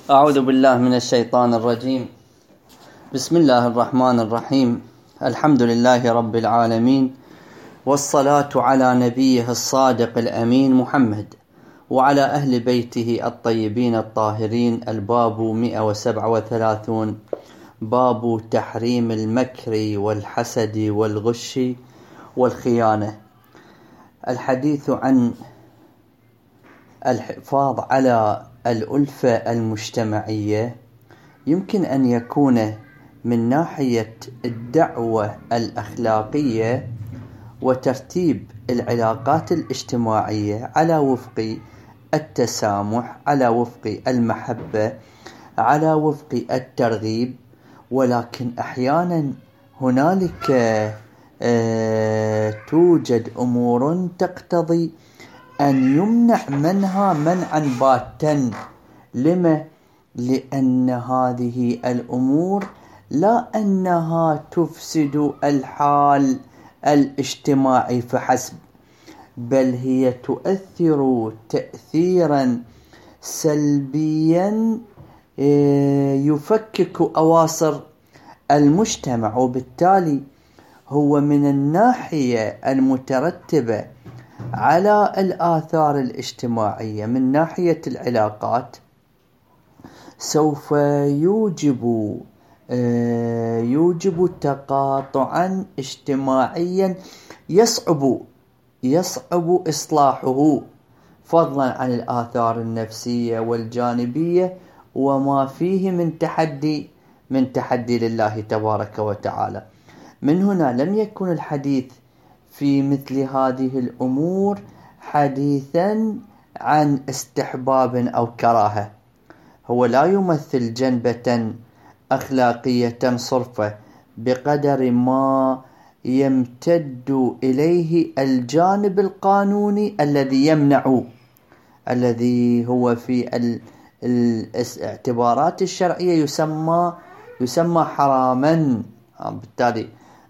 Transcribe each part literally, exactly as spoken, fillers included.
أعوذ بالله من الشيطان الرجيم. بسم الله الرحمن الرحيم. الحمد لله رب العالمين، والصلاة على نبيه الصادق الأمين محمد وعلى أهل بيته الطيبين الطاهرين. الباب مئة وسبعة وثلاثون، باب تحريم المكر والحسد والغش والخيانة. الحديث عن الحفاظ على الألفة المجتمعية يمكن أن يكون من ناحية الدعوة الأخلاقية وترتيب العلاقات الاجتماعية على وفق التسامح، على وفق المحبة، على وفق الترغيب. ولكن أحيانا هنالك آه توجد أمور تقتضي أن يمنع منها منعا باتا. لما؟ لأن هذه الأمور لا أنها تفسد الحال الاجتماعي فحسب، بل هي تؤثر تأثيرا سلبيا يفكك أواصر المجتمع. وبالتالي هو من الناحية المترتبة على الآثار الاجتماعية من ناحية العلاقات سوف يوجب يوجب تقاطعا اجتماعيا يصعب يصعب إصلاحه، فضلا عن الآثار النفسية والجانبية وما فيه من تحدي من تحدي لله تبارك وتعالى. من هنا لم يكن الحديث في مثل هذه الأمور حديثا عن استحباب أو كراهة. هو لا يمثل جنبة أخلاقية صرفة بقدر ما يمتد إليه الجانب القانوني الذي يمنع، الذي هو في الاعتبارات الشرعية يسمى يسمى حراما. بالتالي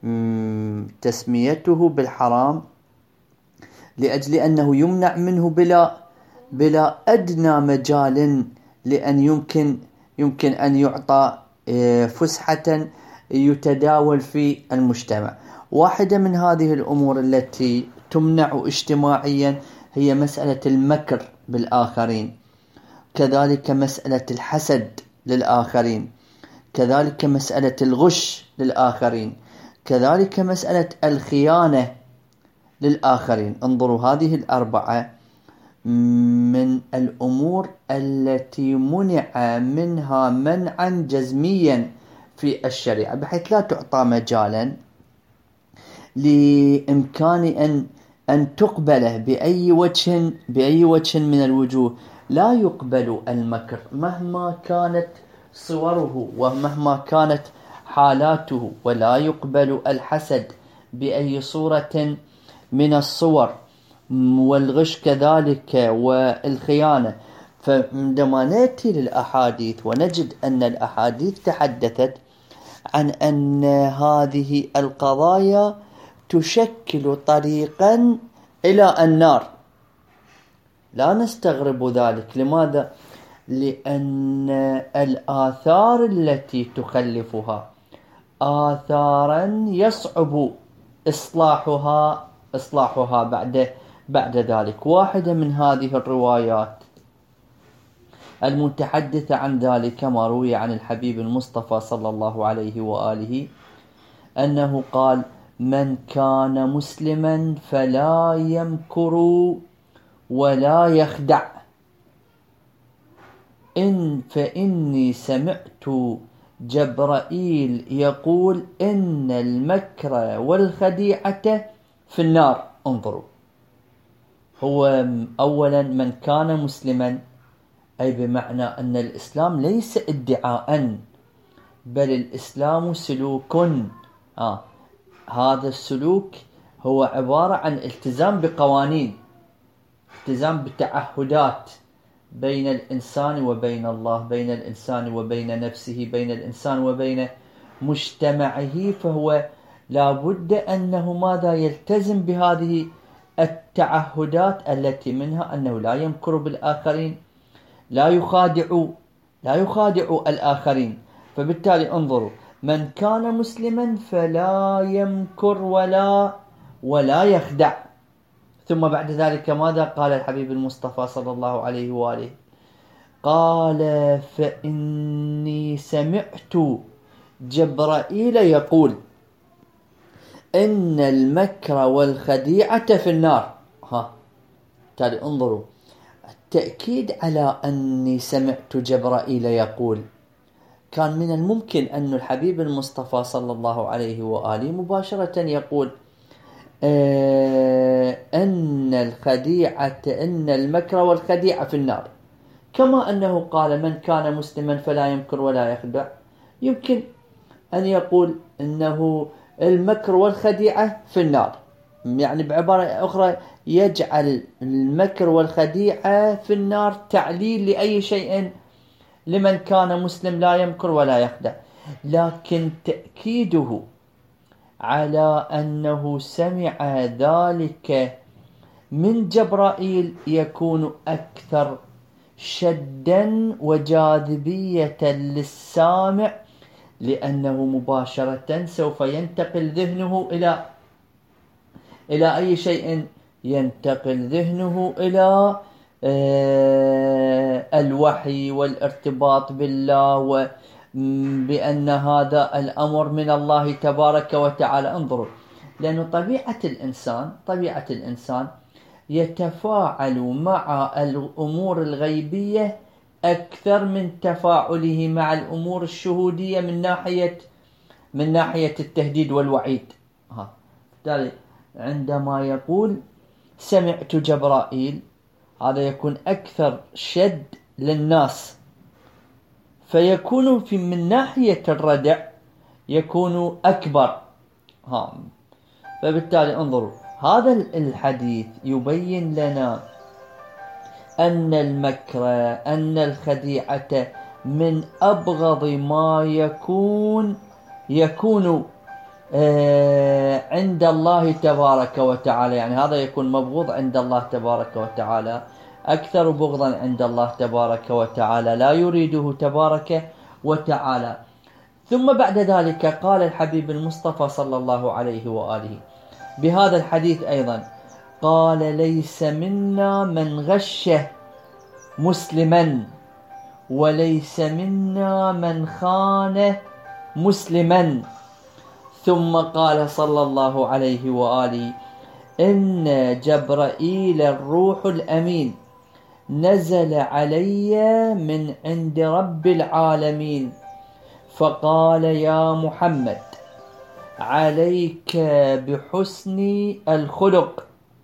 تسميته بالحرام لأجل أنه يمنع منه بلا بلا أدنى مجال لأن يمكن يمكن أن يعطى فسحة يتداول في المجتمع. واحدة من هذه الأمور التي تمنع اجتماعيا هي مسألة المكر بالآخرين، كذلك مسألة الحسد للآخرين، كذلك مسألة الغش للآخرين، كذلك مسألة الخيانة للآخرين. انظروا، هذه الأربعة من الأمور التي منع منها منعا جزميا في الشريعة، بحيث لا تعطى مجالا لإمكان أن أن تقبله بأي وجه بأي وجه من الوجوه. لا يقبل المكر مهما كانت صوره ومهما كانت حالاته، ولا يقبل الحسد بأي صورة من الصور، والغش كذلك والخيانة. فعندما نأتي للأحاديث ونجد أن الأحاديث تحدثت عن أن هذه القضايا تشكل طريقا إلى النار، لا نستغرب ذلك. لماذا؟ لأن الآثار التي تخلفها آثارا يصعب إصلاحها إصلاحها بعد بعد ذلك. واحدة من هذه الروايات المتحدثة عن ذلك ما روي عن الحبيب المصطفى صلى الله عليه وآله أنه قال: من كان مسلما فلا يمكر ولا يخدع، إن فإني سمعت جبرائيل يقول إن المكر والخديعة في النار. انظروا، هو أولا من كان مسلما، أي بمعنى أن الإسلام ليس ادعاء، بل الإسلام سلوك. آه. هذا السلوك هو عبارة عن التزام بقوانين، التزام بتعهدات بين الإنسان وبين الله، بين الإنسان وبين نفسه، بين الإنسان وبين مجتمعه. فهو لا بد أنه ماذا يلتزم بهذه التعهدات التي منها أنه لا يمكر بالآخرين، لا يخادع لا يخادع الآخرين. فبالتالي انظروا، من كان مسلما فلا يمكر ولا ولا يخدع. ثم بعد ذلك ماذا قال الحبيب المصطفى صلى الله عليه وآله؟ قال: فإني سمعت جبرائيل يقول إن المكر والخديعة في النار. ها، تالي انظروا، التأكيد على أني سمعت جبرائيل يقول. كان من الممكن أن الحبيب المصطفى صلى الله عليه وآله مباشرة يقول آه أن الخديعة أن المكر والخديعة في النار، كما أنه قال من كان مسلما فلا يمكر ولا يخدع. يمكن أن يقول أنه المكر والخديعة في النار، يعني بعبارة أخرى يجعل المكر والخديعة في النار تعليل لأي شيء لمن كان مسلم لا يمكر ولا يخدع. لكن تأكيده على أنه سمع ذلك من جبرائيل يكون أكثر شدا وجاذبية للسامع، لأنه مباشرة سوف ينتقل ذهنه إلى إلى أي شيء؟ ينتقل ذهنه إلى الوحي والارتباط بالله، وبأن هذا الأمر من الله تبارك وتعالى. انظروا، لأن طبيعة الإنسان طبيعة الإنسان يتفاعل مع الأمور الغيبية أكثر من تفاعله مع الأمور الشهودية من ناحية من ناحية التهديد والوعيد. ها، عندما يقول سمعت جبرائيل، هذا يكون أكثر شد للناس، فيكون في من ناحية الردع يكون أكبر. ها، فبالتالي انظروا، هذا الحديث يبين لنا أن المكر أن الخديعة من أبغض ما يكون يكون عند الله تبارك وتعالى. يعني هذا يكون مبغوض عند الله تبارك وتعالى، أكثر بغضا عند الله تبارك وتعالى، لا يريده تبارك وتعالى. ثم بعد ذلك قال الحبيب المصطفى صلى الله عليه وآله بهذا الحديث أيضا، قال: ليس منا من غش مسلما، وليس منا من خان مسلما. ثم قال صلى الله عليه وآله: إن جبرائيل الروح الأمين نزل علي من عند رب العالمين فقال: يا محمد، عليك بحسن الخلق،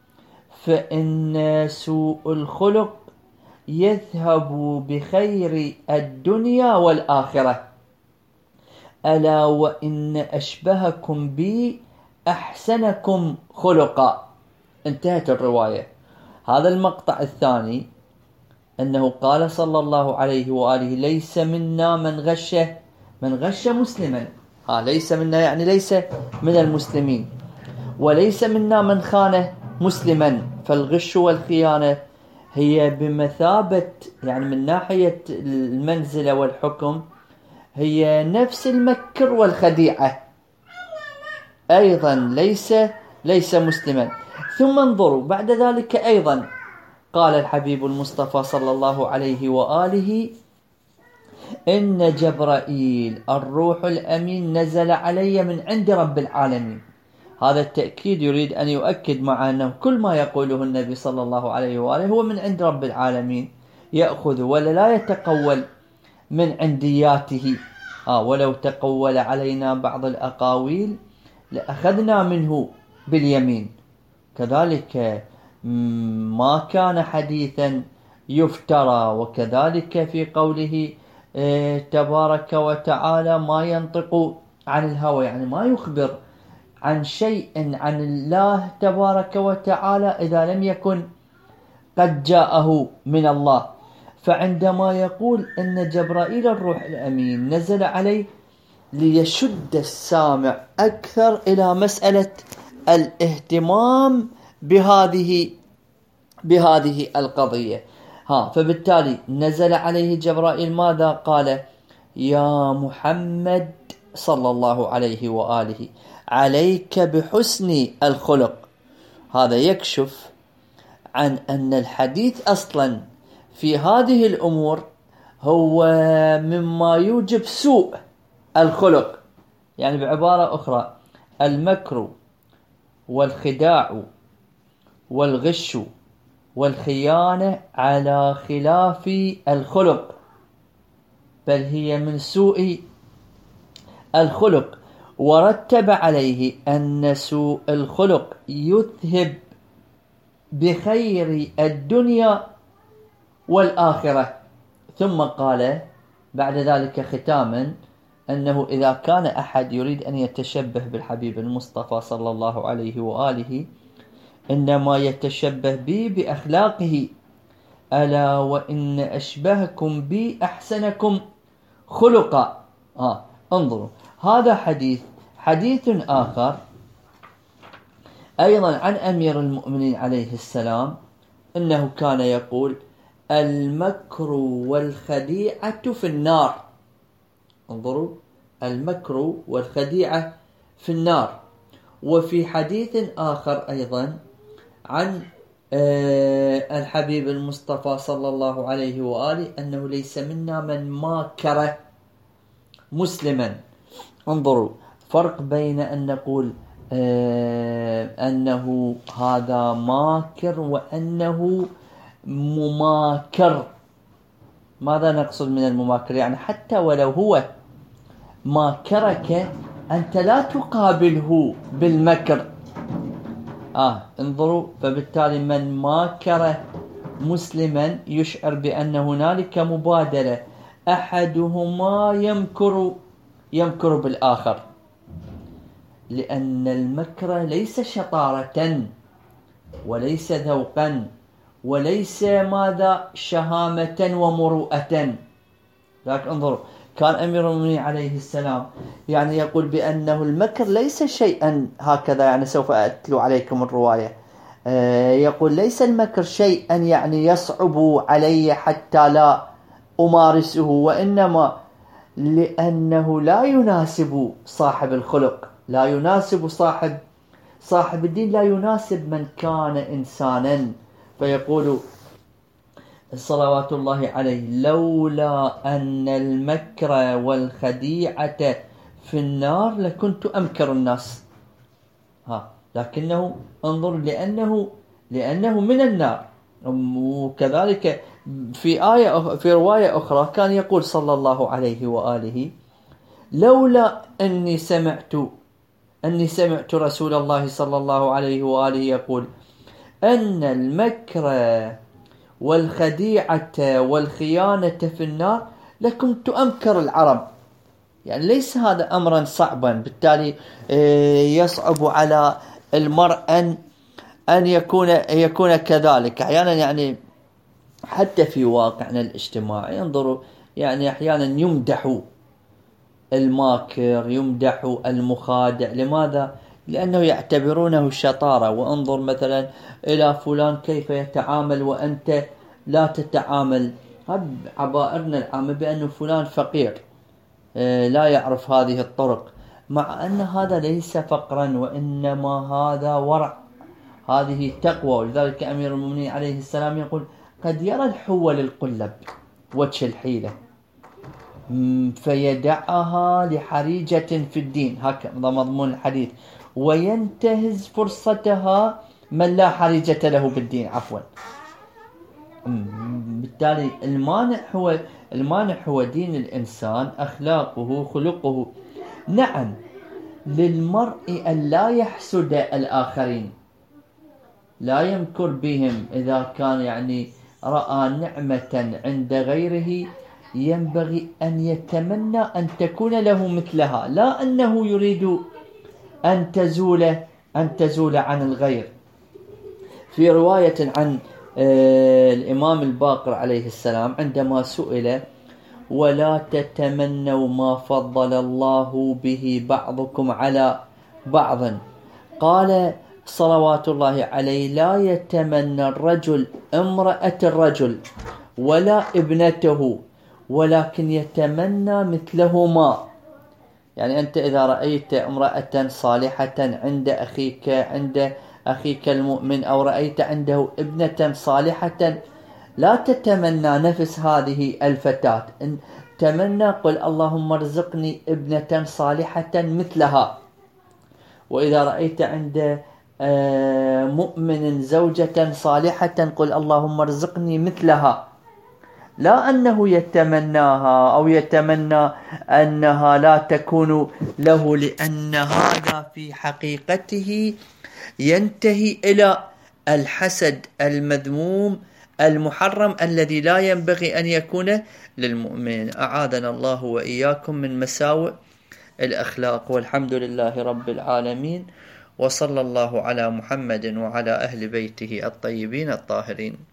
فإن سوء الخلق يذهب بخير الدنيا والآخرة، ألا وإن أشبهكم بي أحسنكم خلقا. انتهت الرواية. هذا المقطع الثاني أنه قال صلى الله عليه وآله: ليس منا من غش من غش مسلما. ها، ليس منا يعني ليس من المسلمين، وليس منا من خان مسلما. فالغش والخيانة هي بمثابة، يعني من ناحية المنزلة والحكم، هي نفس المكر والخديعة أيضا، ليس ليس مسلما. ثم انظروا بعد ذلك أيضا قال الحبيب المصطفى صلى الله عليه وآله: إن جبرائيل الروح الأمين نزل علي من عند رب العالمين. هذا التأكيد يريد أن يؤكد مع أنه كل ما يقوله النبي صلى الله عليه وآله هو من عند رب العالمين، يأخذ ولا لا يتقول من عندياته. آه ولو تقول علينا بعض الأقاويل لأخذنا منه باليمين. كذلك ما كان حديثا يفترى. وكذلك في قوله تبارك وتعالى: ما ينطق عن الهوى، يعني ما يخبر عن شيء عن الله تبارك وتعالى إذا لم يكن قد جاءه من الله. فعندما يقول أن جبرائيل الروح الأمين نزل عليه ليشد السامع أكثر إلى مسألة الاهتمام بهذه بهذه القضية. ها فبالتالي نزل عليه جبرائيل ماذا قال؟ يا محمد صلى الله عليه وآله عليك بحسن الخلق. هذا يكشف عن أن الحديث أصلا في هذه الأمور هو مما يوجب سوء الخلق. يعني بعبارة أخرى المكر والخداع والغش والخيانة على خلاف الخلق، بل هي من سوء الخلق، ورتب عليه أن سوء الخلق يذهب بخير الدنيا والآخرة. ثم قال بعد ذلك ختاما أنه إذا كان أحد يريد أن يتشبه بالحبيب المصطفى صلى الله عليه وآله إنما يتشبه بي بأخلاقه، ألا وإن أشبهكم بي أحسنكم خلقا. آه. انظروا هذا حديث. حديث آخر أيضا عن أمير المؤمنين عليه السلام إنه كان يقول المكر والخديعة في النار. انظروا المكر والخديعة في النار. وفي حديث آخر أيضا عن الحبيب المصطفى صلى الله عليه وآله أنه ليس منا من ماكر مسلما. انظروا فرق بين أن نقول أنه هذا ماكر وأنه مماكر. ماذا نقصد من المماكر؟ يعني حتى ولو هو ماكرك أنت لا تقابله بالمكر. آه انظروا فبالتالي من ماكر مسلما يشعر بأن هنالك مبادلة، أحدهما يمكر يمكر بالآخر، لأن المكر ليس شطارة وليس ذوقا وليس ماذا شهامة ومروءة. لكن انظروا كان أمير المؤمنين عليه السلام يعني يقول بأنه المكر ليس شيئا هكذا، يعني سوف أتلو عليكم الرواية. آه يقول ليس المكر شيئا يعني يصعب علي حتى لا أمارسه، وإنما لأنه لا يناسب صاحب الخلق، لا يناسب صاحب صاحب الدين، لا يناسب من كان إنسانا. فيقول صلوات الله عليه لولا أن المكر والخديعة في النار لكنت أمكر الناس. ها لكنه انظر لأنه لأنه من النار. وكذلك في آية في رواية أخرى كان يقول صلى الله عليه وآله لولا أني سمعت أني سمعت رسول الله صلى الله عليه وآله يقول أن المكر والخديعة والخيانة في النار لكنت أمكر العرب. يعني ليس هذا أمرا صعبا، بالتالي يصعب على المرء أن أن يكون يكون كذلك. أحيانا يعني حتى في واقعنا الاجتماعي انظروا يعني أحيانا يمدح الماكر يمدح المخادع. لماذا؟ لأنه يعتبرونه شطارة. وانظر مثلا إلى فلان كيف يتعامل وأنت لا تتعامل. هذا عبائرنا العامة بأنه فلان فقير لا يعرف هذه الطرق، مع أن هذا ليس فقرا وإنما هذا ورع، هذه تقوى. ولذلك أمير المؤمنين عليه السلام يقول قد يرى الحول القلب وجه الحيلة فيدعها لحريجة في الدين، هكذا مضمون الحديث، وينتهز فرصتها من لا حريجة له بالدين. عفوا بالتالي المانع هو المانع هو دين الإنسان، أخلاقه، خلقه. نعم للمرء أن لا يحسد الآخرين، لا يمكر بهم. إذا كان يعني رأى نعمة عند غيره ينبغي أن يتمنى أن تكون له مثلها، لا أنه يريد أن تزول أن تزول عن الغير. في رواية عن الإمام الباقر عليه السلام عندما سئل ولا تتمنوا ما فضل الله به بعضكم على بعض، قال صلوات الله عليه لا يتمنى الرجل امرأة الرجل ولا ابنته، ولكن يتمنى مثلهما. يعني أنت إذا رأيت امرأة صالحة عند أخيك عند أخيك المؤمن، أو رأيت عنده ابنة صالحة، لا تتمنى نفس هذه الفتاة، تمنى قل اللهم ارزقني ابنة صالحة مثلها. وإذا رأيت عند مؤمن زوجة صالحة قل اللهم ارزقني مثلها، لا أنه يتمناها أو يتمنى أنها لا تكون له، لأن هذا في حقيقته ينتهي إلى الحسد المذموم المحرم الذي لا ينبغي أن يكون للمؤمن. أعاذنا الله وإياكم من مساوئ الأخلاق. والحمد لله رب العالمين، وصلى الله على محمد وعلى أهل بيته الطيبين الطاهرين.